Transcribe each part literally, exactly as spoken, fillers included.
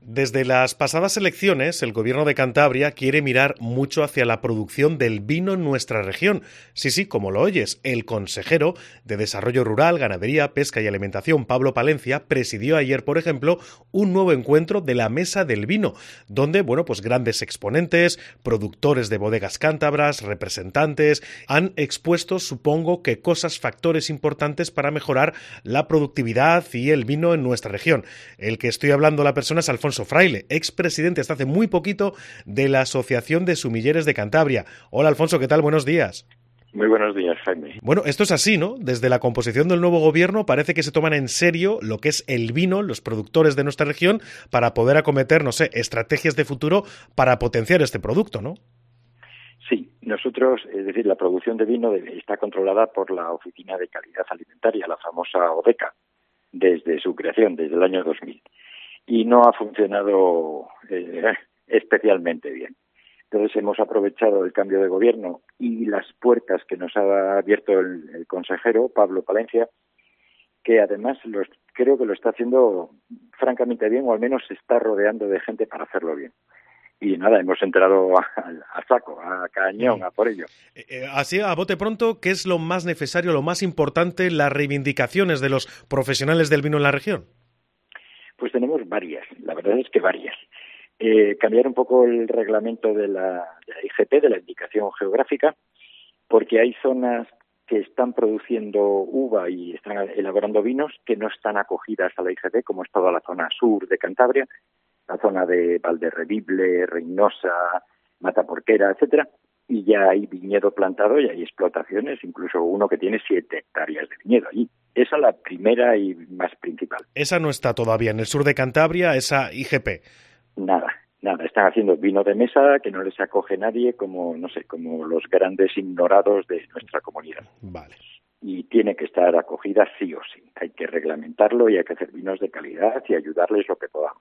Desde las pasadas elecciones, el Gobierno de Cantabria quiere mirar mucho hacia la producción del vino en nuestra región. Sí, sí, como lo oyes, el consejero de Desarrollo Rural, Ganadería, Pesca y Alimentación, Pablo Palencia, presidió ayer, por ejemplo, un nuevo encuentro de la Mesa del Vino, donde, bueno, pues grandes exponentes, productores de bodegas cántabras, representantes, han expuesto, supongo que cosas, factores importantes para mejorar la productividad y el vino en nuestra región. El que estoy hablando, la persona es Alfonso Fraile, expresidente hasta hace muy poquito de la Asociación de Sumilleres de Cantabria. Hola Alfonso, ¿qué tal? Buenos días. Muy buenos días, Jaime. Bueno, esto es así, ¿no? Desde la composición del nuevo gobierno parece que se toman en serio lo que es el vino, los productores de nuestra región, para poder acometer, no sé, estrategias de futuro para potenciar este producto, ¿no? Sí, nosotros, es decir, la producción de vino está controlada por la Oficina de Calidad Alimentaria, la famosa ODECA, desde su creación, desde el año dos mil. Y no ha funcionado eh, especialmente bien. Entonces hemos aprovechado el cambio de gobierno y las puertas que nos ha abierto el, el consejero, Pablo Palencia, que además los, creo que lo está haciendo francamente bien, o al menos se está rodeando de gente para hacerlo bien. Y nada, hemos entrado a, a saco, a cañón, a por ello. Eh, así, a bote pronto, ¿qué es lo más necesario, lo más importante, las reivindicaciones de los profesionales del vino en la región? Pues tenemos varias, la verdad es que varias. Eh, cambiar un poco el reglamento de la, de la I G P, de la indicación geográfica, porque hay zonas que están produciendo uva y están elaborando vinos que no están acogidas a la I G P, como es toda la zona sur de Cantabria, la zona de Valderredible, Reynosa, Mataporquera, etcétera, y ya hay viñedo plantado y hay explotaciones, incluso uno que tiene siete hectáreas de viñedo allí. Esa es la primera y más principal. Esa no está todavía en el sur de Cantabria, esa I G P. Nada, nada. Están haciendo vino de mesa que no les acoge nadie, como, no sé, como los grandes ignorados de nuestra comunidad. Vale. Y tiene que estar acogida sí o sí. Hay que reglamentarlo y hay que hacer vinos de calidad y ayudarles lo que podamos.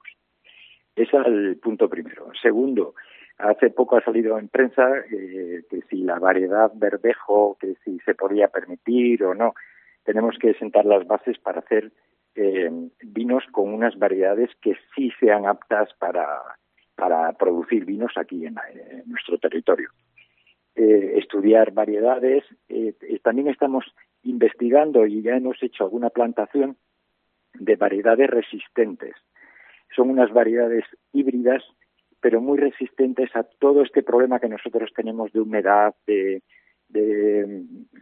Ese es el punto primero. Segundo, hace poco ha salido en prensa eh, que si la variedad Verdejo, que si se podía permitir o no. Tenemos que sentar las bases para hacer eh, vinos con unas variedades que sí sean aptas para, para producir vinos aquí en, en nuestro territorio. Eh, estudiar variedades. Eh, también estamos investigando y ya hemos hecho alguna plantación de variedades resistentes. Son unas variedades híbridas, pero muy resistentes a todo este problema que nosotros tenemos de humedad, de de,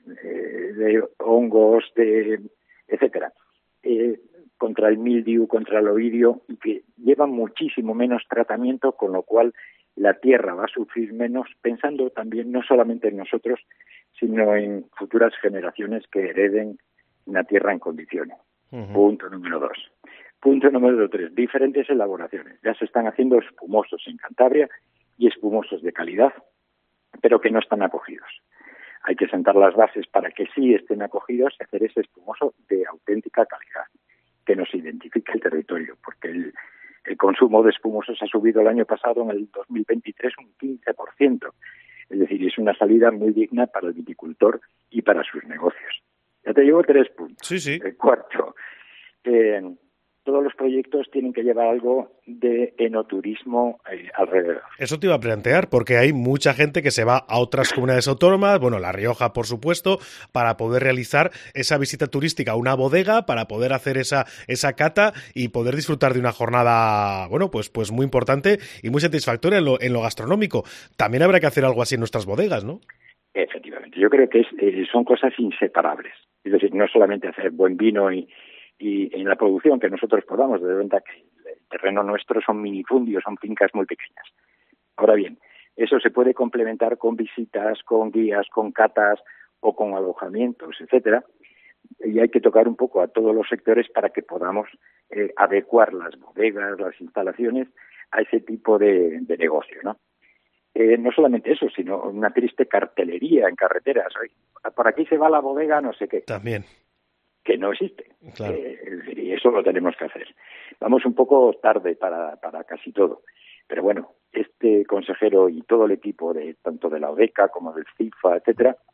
de hongos, de etcétera, eh, contra el mildiu, contra el oidio, y que llevan muchísimo menos tratamiento, con lo cual la tierra va a sufrir menos, pensando también no solamente en nosotros, sino en futuras generaciones que hereden una tierra en condiciones. Uh-huh. Punto número dos. Punto número tres, diferentes elaboraciones. Ya se están haciendo espumosos en Cantabria y espumosos de calidad, pero que no están acogidos. Hay que sentar las bases para que sí estén acogidos y hacer ese espumoso de auténtica calidad, que nos identifique el territorio, porque el, el consumo de espumosos ha subido el año pasado, en el dos mil veintitrés, un quince por ciento. Es decir, es una salida muy digna para el viticultor y para sus negocios. Ya te llevo tres puntos. Sí, sí. El cuarto, eh, todos los proyectos tienen que llevar algo de enoturismo eh, alrededor. Eso te iba a plantear, porque hay mucha gente que se va a otras comunidades autónomas, bueno, La Rioja, por supuesto, para poder realizar esa visita turística a una bodega, para poder hacer esa esa cata y poder disfrutar de una jornada, bueno, pues pues muy importante y muy satisfactoria en lo, en lo gastronómico. También habrá que hacer algo así en nuestras bodegas, ¿no? Efectivamente, yo creo que es, eh, son cosas inseparables. Es decir, no solamente hacer buen vino y y en la producción que nosotros podamos, de cuenta que el terreno nuestro son minifundios, son fincas muy pequeñas. Ahora bien, eso se puede complementar con visitas, con guías, con catas o con alojamientos, etcétera, y hay que tocar un poco a todos los sectores para que podamos eh, adecuar las bodegas, las instalaciones a ese tipo de, de negocio, ¿no? Eh, no solamente eso, sino una triste cartelería en carreteras. Por aquí se va la bodega, no sé qué. También. Que no existe. Claro. Eh, y eso lo tenemos que hacer. Vamos un poco tarde para, para casi todo. Pero bueno, este consejero y todo el equipo, de tanto de la ODECA como del FIFA, etcétera,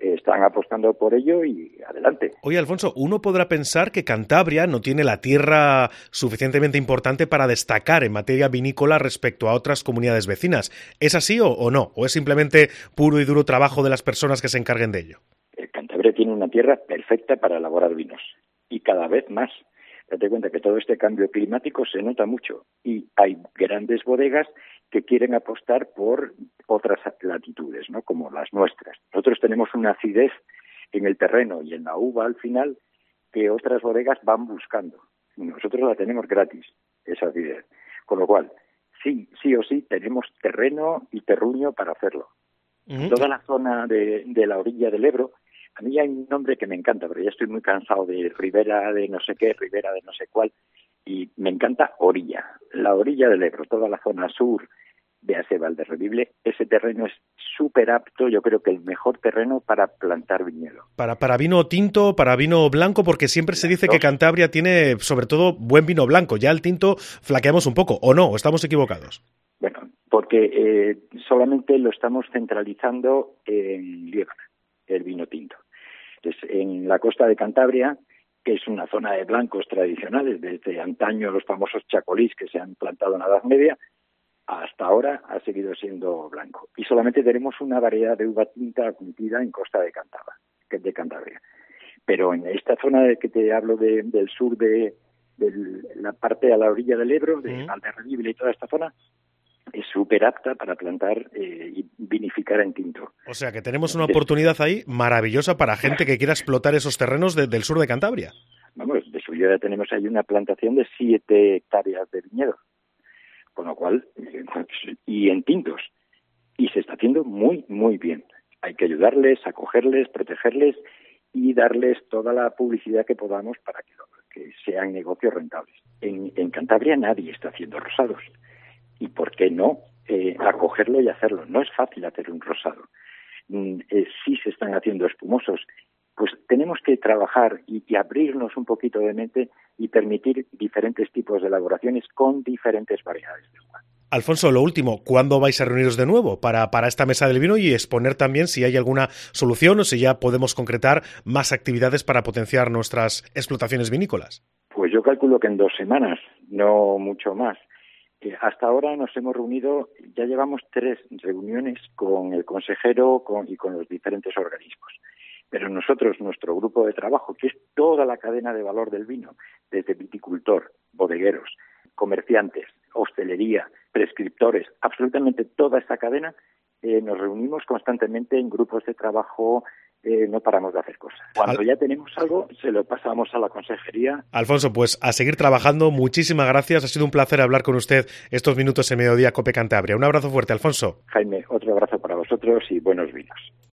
están apostando por ello y adelante. Oye, Alfonso, uno podrá pensar que Cantabria no tiene la tierra suficientemente importante para destacar en materia vinícola respecto a otras comunidades vecinas. ¿Es así o, o no? ¿O es simplemente puro y duro trabajo de las personas que se encarguen de ello? Cantabria tiene una tierra perfecta para elaborar vinos y cada vez más. Date cuenta que todo este cambio climático se nota mucho y hay grandes bodegas que quieren apostar por otras latitudes, ¿no? Como las nuestras. Nosotros tenemos una acidez en el terreno y en la uva al final que otras bodegas van buscando. Nosotros la tenemos gratis, esa acidez. Con lo cual, sí, sí o sí, tenemos terreno y terruño para hacerlo. Uh-huh. Toda la zona de, de la orilla del Ebro, a mí hay un nombre que me encanta, pero ya estoy muy cansado de Ribera de no sé qué, Ribera de no sé cuál, y me encanta orilla, la orilla del Ebro, toda la zona sur de Ase Valderredible, ese terreno es súper apto, yo creo que el mejor terreno para plantar viñedo. Para, para vino tinto, para vino blanco, porque siempre se dice que Cantabria tiene sobre todo buen vino blanco, ya el tinto flaqueamos un poco, ¿o no? ¿O estamos equivocados? Bueno, porque eh, solamente lo estamos centralizando en Liébana, el vino tinto. Entonces, en la costa de Cantabria, que es una zona de blancos tradicionales, desde antaño los famosos chacolís que se han plantado en la Edad Media, hasta ahora ha seguido siendo blanco. Y solamente tenemos una variedad de uva tinta cultivada en costa de Cantabria, que es de Cantabria. Pero en esta zona de que te hablo de, del sur de, de la parte a la orilla del Ebro, de Valderredible y toda esta zona, es súper apta para plantar eh, y vinificar en tinto. O sea que tenemos una oportunidad ahí maravillosa para gente que quiera explotar esos terrenos de, del sur de Cantabria. Vamos, de suyo ya tenemos ahí una plantación de siete hectáreas de viñedo, con lo cual, y en tintos, y se está haciendo muy, muy bien. Hay que ayudarles, acogerles, protegerles y darles toda la publicidad que podamos para que, que sean negocios rentables. En, en Cantabria nadie está haciendo rosados. ¿Y por qué no eh, acogerlo y hacerlo? No es fácil hacer un rosado. Mm, eh, sí se están haciendo espumosos. Pues tenemos que trabajar y, y abrirnos un poquito de mente y permitir diferentes tipos de elaboraciones con diferentes variedades de uva. Alfonso, lo último, ¿cuándo vais a reuniros de nuevo para, para esta mesa del vino y exponer también si hay alguna solución o si ya podemos concretar más actividades para potenciar nuestras explotaciones vinícolas? Pues yo calculo que en dos semanas, no mucho más. Hasta ahora nos hemos reunido, ya llevamos tres reuniones con el consejero con, y con los diferentes organismos. Pero nosotros, nuestro grupo de trabajo, que es toda la cadena de valor del vino, desde viticultor, bodegueros, comerciantes, hostelería, prescriptores, absolutamente toda esta cadena, eh, nos reunimos constantemente en grupos de trabajo. Eh, no paramos de hacer cosas. Cuando Al... ya tenemos algo, se lo pasamos a la consejería. Alfonso, pues a seguir trabajando. Muchísimas gracias. Ha sido un placer hablar con usted estos minutos en Mediodía Cope Cantabria. Un abrazo fuerte, Alfonso. Jaime, otro abrazo para vosotros y buenos vinos.